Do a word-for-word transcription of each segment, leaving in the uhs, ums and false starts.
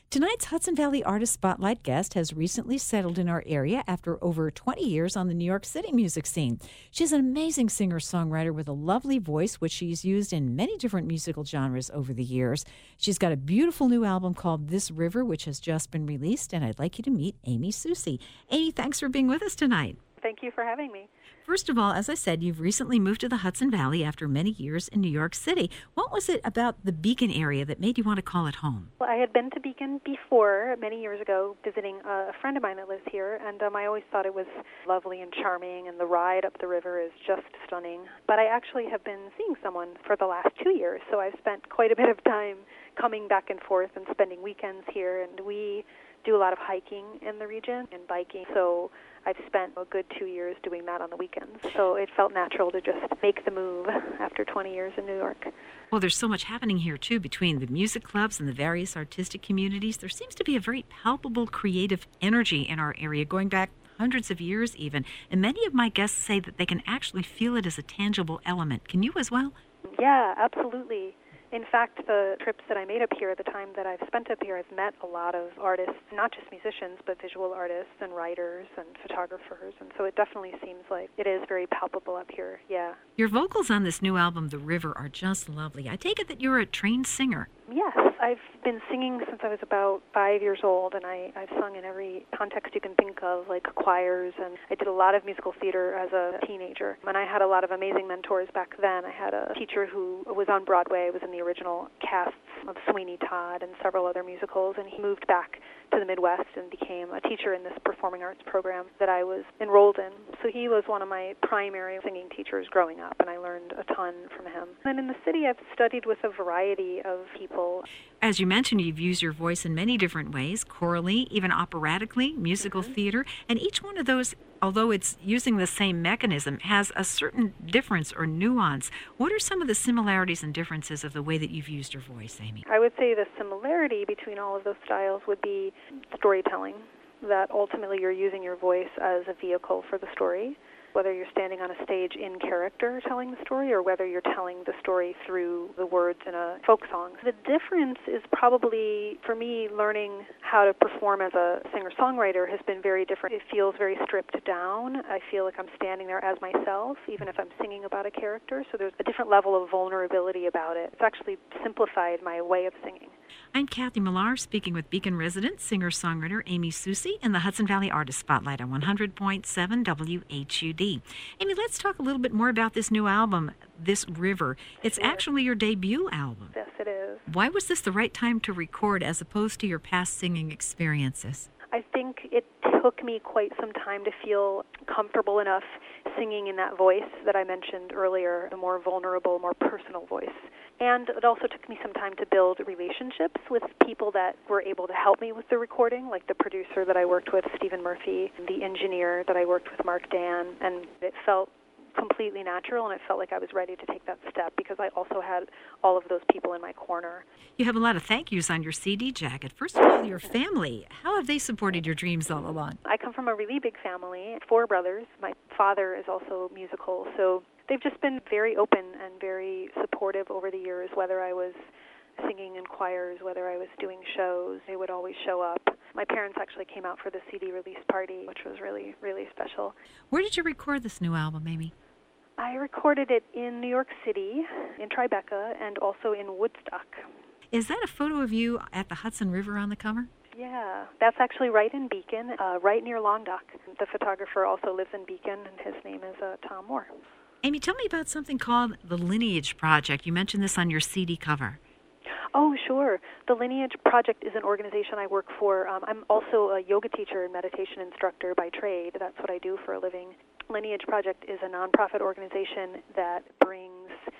Tonight's Hudson Valley Artist Spotlight guest has recently settled in our area after over twenty years on the New York City music scene. She's an amazing singer-songwriter with a lovely voice, which she's used in many different musical genres over the years. She's got a beautiful new album called This River, which has just been released, and I'd like you to meet Amy Susi. Amy, thanks for being with us tonight. Thank you for having me. First of all, as I said, you've recently moved to the Hudson Valley after many years in New York City. What was it about the Beacon area that made you want to call it home? Well, I had been to Beacon before, many years ago, visiting a friend of mine that lives here, and um, I always thought it was lovely and charming, and the ride up the river is just stunning. But I actually have been seeing someone for the last two years, so I've spent quite a bit of time coming back and forth and spending weekends here, and we do a lot of hiking in the region and biking, so I've spent a good two years doing that on the weekends. So it felt natural to just make the move after twenty years in New York. Well, there's so much happening here, too, between the music clubs and the various artistic communities. There seems to be a very palpable creative energy in our area, going back hundreds of years even. And many of my guests say that they can actually feel it as a tangible element. Can you as well? Yeah, absolutely. In fact, the trips that I made up here, the time that I've spent up here, I've met a lot of artists, not just musicians, but visual artists and writers and photographers. And so it definitely seems like it is very palpable up here, yeah. Your vocals on this new album, The River, are just lovely. I take it that you're a trained singer. Yes, I've been singing since I was about five years old, and I, I've sung in every context you can think of, like choirs, and I did a lot of musical theater as a teenager. And I had a lot of amazing mentors back then. I had a teacher who was on Broadway, was in the original casts of Sweeney Todd and several other musicals, and he moved back to the Midwest and became a teacher in this performing arts program that I was enrolled in. So he was one of my primary singing teachers growing up, and I learned a ton from him. And in the city, I've studied with a variety of people. As you mentioned, you've used your voice in many different ways, chorally, even operatically, musical Mm-hmm. theater, and each one of those, although it's using the same mechanism, has a certain difference or nuance. What are some of the similarities and differences of the way that you've used your voice, Amy? I would say the similarity between all of those styles would be storytelling, that ultimately you're using your voice as a vehicle for the story, whether you're standing on a stage in character telling the story or whether you're telling the story through the words in a folk song. The difference is probably, for me, learning how to perform as a singer-songwriter has been very different. It feels very stripped down. I feel like I'm standing there as myself, even if I'm singing about a character, so there's a different level of vulnerability about it. It's actually simplified my way of singing. I'm Kathy Millar, speaking with Beacon resident, singer-songwriter Amy Susi in the Hudson Valley Artist Spotlight on one hundred point seven W H U D. Amy, let's talk a little bit more about this new album, This River. It's Sure. actually your debut album. Yes, it is. Why was this the right time to record as opposed to your past singing experiences? I think it took me quite some time to feel comfortable enough singing in that voice that I mentioned earlier, a more vulnerable, more personal voice. And it also took me some time to build relationships with people that were able to help me with the recording, like the producer that I worked with, Stephen Murphy, the engineer that I worked with, Mark Dan, and it felt completely natural, and it felt like I was ready to take that step because I also had all of those people in my corner. You have a lot of thank yous on your C D jacket. First of all, your family. How have they supported your dreams all along? I come from a really big family, four brothers. My father is also musical, so they've just been very open and very supportive over the years, whether I was singing in choirs, whether I was doing shows, they would always show up. My parents actually came out for the C D release party, which was really, really special. Where did you record this new album, Amy? I recorded it in New York City, in Tribeca, and also in Woodstock. Is that a photo of you at the Hudson River on the cover? Yeah, that's actually right in Beacon, uh, right near Long Dock. The photographer also lives in Beacon, and his name is uh, Tom Moore. Amy, tell me about something called the Lineage Project. You mentioned this on your C D cover. Oh, sure. The Lineage Project is an organization I work for. Um, I'm also a yoga teacher and meditation instructor by trade. That's what I do for a living. Lineage Project is a nonprofit organization that brings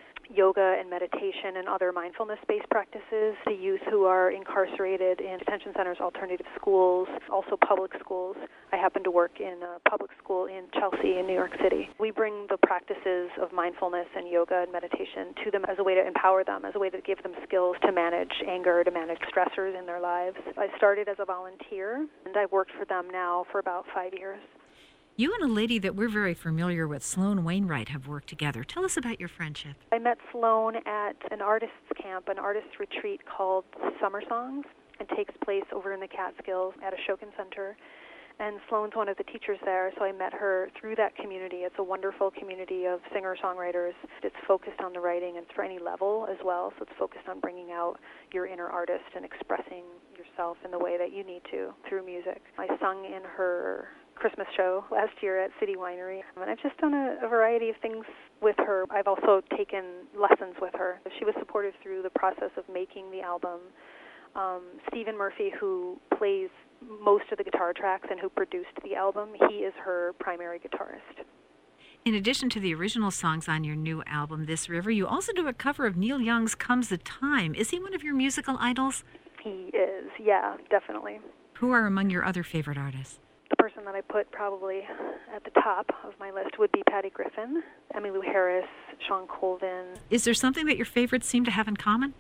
yoga and meditation and other mindfulness-based practices to youth who are incarcerated in detention centers, alternative schools, also public schools. I happen to work in a public school in Chelsea in New York City. We bring the practices of mindfulness and yoga and meditation to them as a way to empower them, as a way to give them skills to manage anger, to manage stressors in their lives. I started as a volunteer, and I've worked for them now for about five years. You and a lady that we're very familiar with, Sloan Wainwright, have worked together. Tell us about your friendship. I met Sloan at an artist's camp, an artist's retreat called Summer Songs. It takes place over in the Catskills at Ashokan Center. And Sloan's one of the teachers there, so I met her through that community. It's a wonderful community of singer-songwriters. It's focused on the writing, and it's for any level as well, so it's focused on bringing out your inner artist and expressing yourself in the way that you need to through music. I sung in her Christmas show last year at City Winery, and I've just done a, a variety of things with her. I've also taken lessons with her. She was supportive through the process of making the album. Um, Stephen Murphy, who plays most of the guitar tracks and who produced the album, he is her primary guitarist. In addition to the original songs on your new album, This River, you also do a cover of Neil Young's Comes the Time. Is he one of your musical idols? He is, yeah, definitely. Who are among your other favorite artists? The person that I put probably at the top of my list would be Patty Griffin, Emmylou Harris, Sean Colvin. Is there something that your favorites seem to have in common?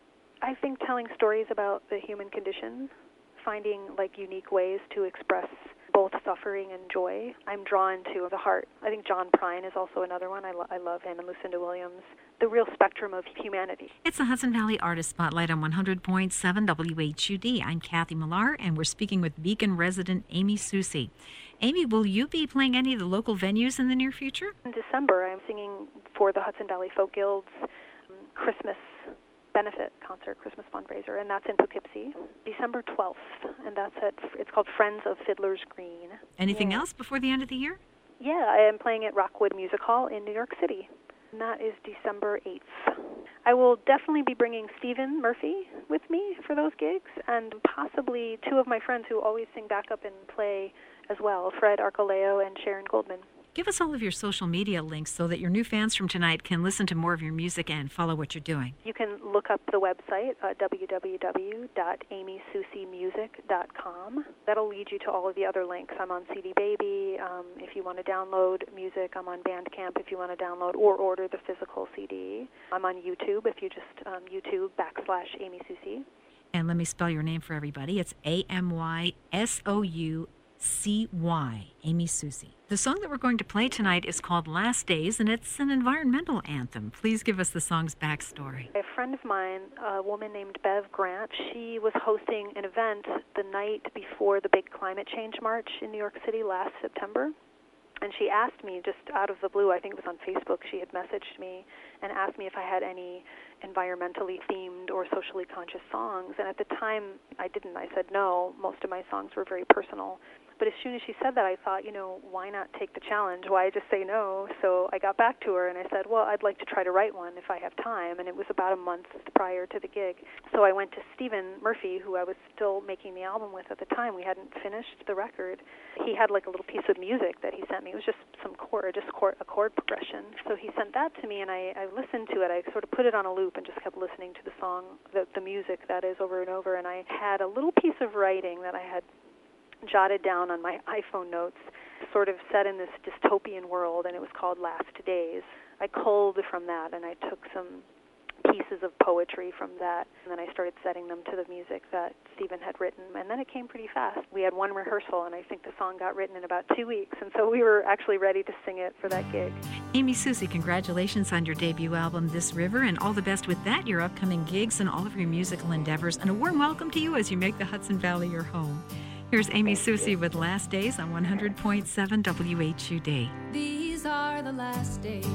I think telling stories about the human condition, finding like unique ways to express both suffering and joy. I'm drawn to the heart. I think John Prine is also another one. I, lo- I love him, and Lucinda Williams. The real spectrum of humanity. It's the Hudson Valley Artist Spotlight on one hundred point seven W H U D. I'm Kathy Millar, and we're speaking with Beacon resident Amy Susi. Amy, will you be playing any of the local venues in the near future? In December, I'm singing for the Hudson Valley Folk Guild's um, Christmas benefit concert, Christmas fundraiser, and that's in Poughkeepsie, December twelfth, and that's at, it's called Friends of Fiddler's Green. Anything yeah. else before the end of the year? Yeah, I am playing at Rockwood Music Hall in New York City, and that is December eighth. I will definitely be bringing Stephen Murphy with me for those gigs, and possibly two of my friends who always sing backup and play as well, Fred Arcoleo and Sharon Goldman. Give us all of your social media links so that your new fans from tonight can listen to more of your music and follow what you're doing. You can look up the website, uh, w w w dot amy susi music dot com. That'll lead you to all of the other links. I'm on C D Baby. Um, if you want to download music, I'm on Bandcamp if you want to download or order the physical C D. I'm on YouTube if you just um, YouTube backslash Amy Susi. And let me spell your name for everybody. It's A M Y S O U C Y, Amy Susi. The song that we're going to play tonight is called Last Days, and it's an environmental anthem. Please give us the song's backstory. A friend of mine, a woman named Bev Grant, she was hosting an event the night before the big climate change march in New York City last September. And she asked me, just out of the blue, I think it was on Facebook, she had messaged me and asked me if I had any environmentally themed or socially conscious songs. And at the time, I didn't. I said no. Most of my songs were very personal. But as soon as she said that, I thought, you know, why not take the challenge? Why just say no? So I got back to her and I said, well, I'd like to try to write one if I have time. And it was about a month prior to the gig. So I went to Stephen Murphy, who I was still making the album with at the time. We hadn't finished the record. He had like a little piece of music that he sent me. It was just some chord, just chord, a chord progression. So he sent that to me, and I, I listened to it. I sort of put it on a loop and just kept listening to the song, the, the music that is, over and over. And I had a little piece of writing that I had jotted down on my iPhone notes, sort of set in this dystopian world, and it was called Last Days. I culled from that, and I took some pieces of poetry from that, and then I started setting them to the music that Stephen had written, and then it came pretty fast. We had one rehearsal, and I think the song got written in about two weeks, and so we were actually ready to sing it for that gig. Amy Susi, congratulations on your debut album, This River, and all the best with that, your upcoming gigs, and all of your musical endeavors, and a warm welcome to you as you make the Hudson Valley your home. Here's Amy Susi with Last Days on one hundred point seven W H U D. These are the last days.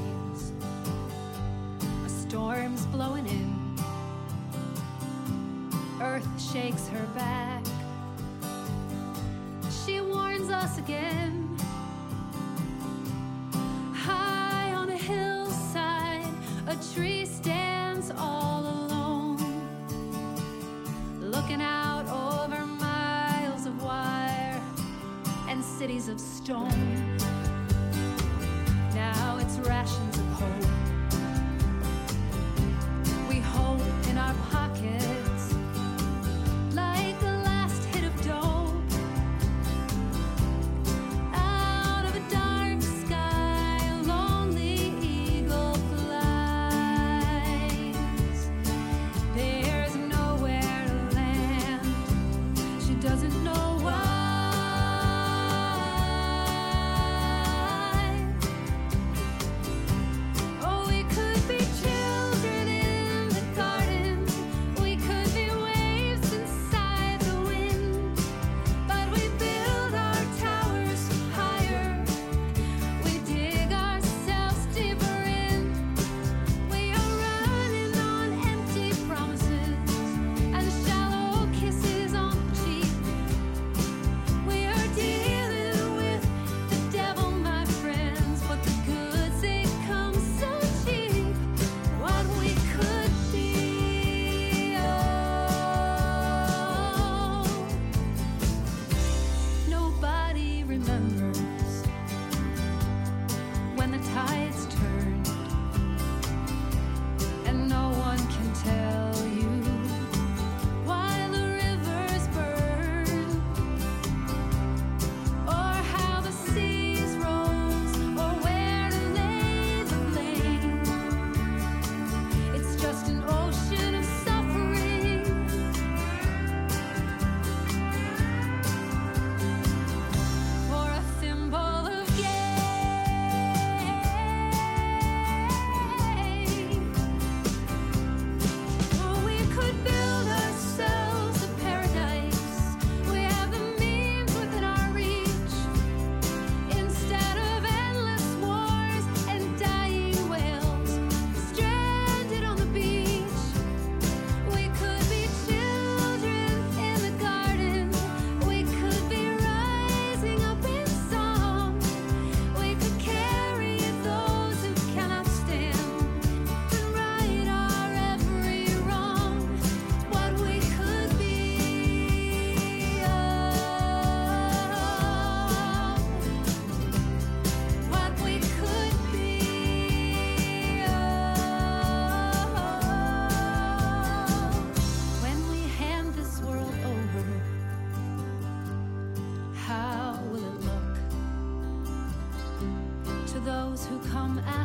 A storm's blowing in. Earth shakes her back. She warns us again. High on a hillside, a tree stands all alone, looking out over miles of wire and cities of stone. Now it's rations of hope. We hope in our pockets like the last hit of dope. Out of a dark sky, a lonely eagle flies. There's nowhere to land. She doesn't know why. come out.